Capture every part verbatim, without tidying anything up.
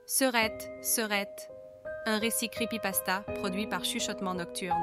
Serette, Serette, un récit creepypasta produit par Chuchotement Nocturne.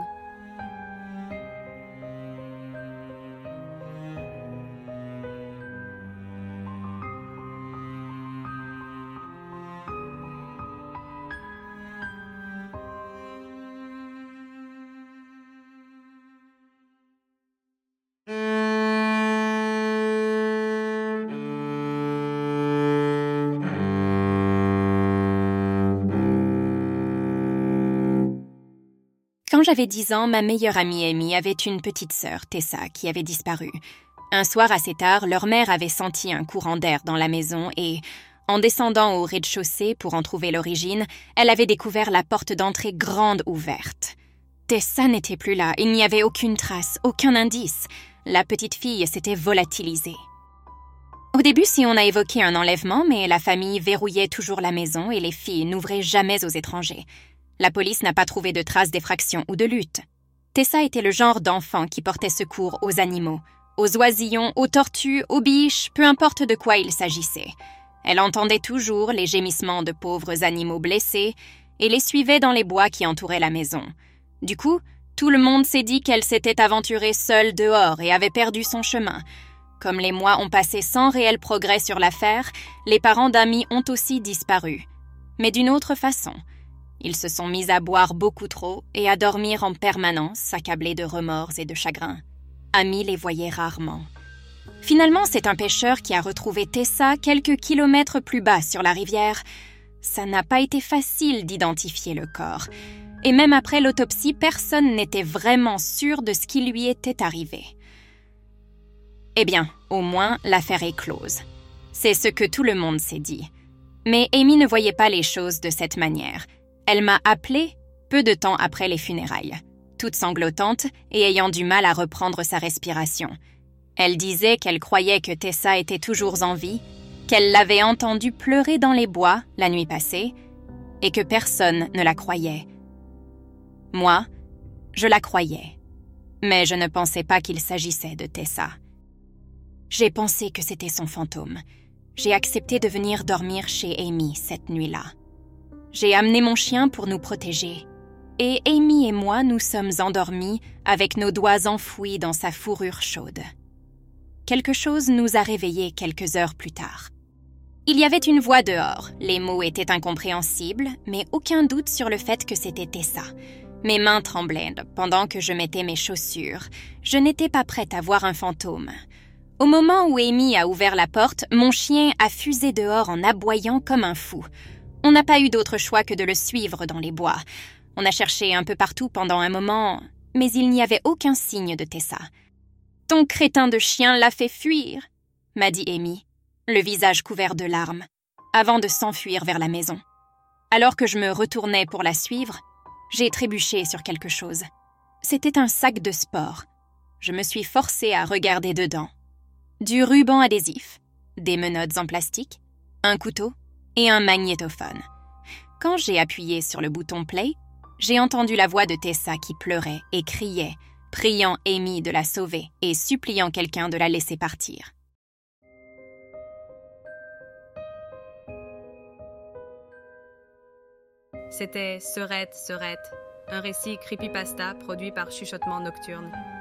Quand j'avais dix ans, ma meilleure amie Amy avait une petite sœur, Tessa, qui avait disparu. Un soir assez tard, leur mère avait senti un courant d'air dans la maison et, en descendant au rez-de-chaussée pour en trouver l'origine, elle avait découvert la porte d'entrée grande ouverte. Tessa n'était plus là, il n'y avait aucune trace, aucun indice. La petite fille s'était volatilisée. Au début, si on a évoqué un enlèvement, mais la famille verrouillait toujours la maison et les filles n'ouvraient jamais aux étrangers. La police n'a pas trouvé de traces d'effraction ou de lutte. Tessa était le genre d'enfant qui portait secours aux animaux, aux oisillons, aux tortues, aux biches, peu importe de quoi il s'agissait. Elle entendait toujours les gémissements de pauvres animaux blessés et les suivait dans les bois qui entouraient la maison. Du coup, tout le monde s'est dit qu'elle s'était aventurée seule dehors et avait perdu son chemin. Comme les mois ont passé sans réel progrès sur l'affaire, les parents d'Amy ont aussi disparu. Mais d'une autre façon. Ils se sont mis à boire beaucoup trop et à dormir en permanence, accablés de remords et de chagrin. Amy les voyait rarement. Finalement, c'est un pêcheur qui a retrouvé Tessa quelques kilomètres plus bas sur la rivière. Ça n'a pas été facile d'identifier le corps. Et même après l'autopsie, personne n'était vraiment sûr de ce qui lui était arrivé. Eh bien, au moins, l'affaire est close. C'est ce que tout le monde s'est dit. Mais Amy ne voyait pas les choses de cette manière. Elle m'a appelée peu de temps après les funérailles, toute sanglotante et ayant du mal à reprendre sa respiration. Elle disait qu'elle croyait que Tessa était toujours en vie, qu'elle l'avait entendue pleurer dans les bois la nuit passée et que personne ne la croyait. Moi, je la croyais, mais je ne pensais pas qu'il s'agissait de Tessa. J'ai pensé que c'était son fantôme. J'ai accepté de venir dormir chez Amy cette nuit-là. J'ai amené mon chien pour nous protéger. Et Amy et moi nous sommes endormis avec nos doigts enfouis dans sa fourrure chaude. Quelque chose nous a réveillés quelques heures plus tard. Il y avait une voix dehors, les mots étaient incompréhensibles, mais aucun doute sur le fait que c'était Tessa. Mes mains tremblaient pendant que je mettais mes chaussures. Je n'étais pas prête à voir un fantôme. Au moment où Amy a ouvert la porte, mon chien a fusé dehors en aboyant comme un fou. On n'a pas eu d'autre choix que de le suivre dans les bois. On a cherché un peu partout pendant un moment, mais il n'y avait aucun signe de Tessa. « Ton crétin de chien l'a fait fuir », m'a dit Amy, le visage couvert de larmes, avant de s'enfuir vers la maison. Alors que je me retournais pour la suivre, j'ai trébuché sur quelque chose. C'était un sac de sport. Je me suis forcée à regarder dedans. Du ruban adhésif, des menottes en plastique, un couteau et un magnétophone. Quand j'ai appuyé sur le bouton play, j'ai entendu la voix de Tessa qui pleurait et criait, priant Amy de la sauver et suppliant quelqu'un de la laisser partir. C'était Serette, Serette, un récit creepypasta produit par Chuchotement Nocturne.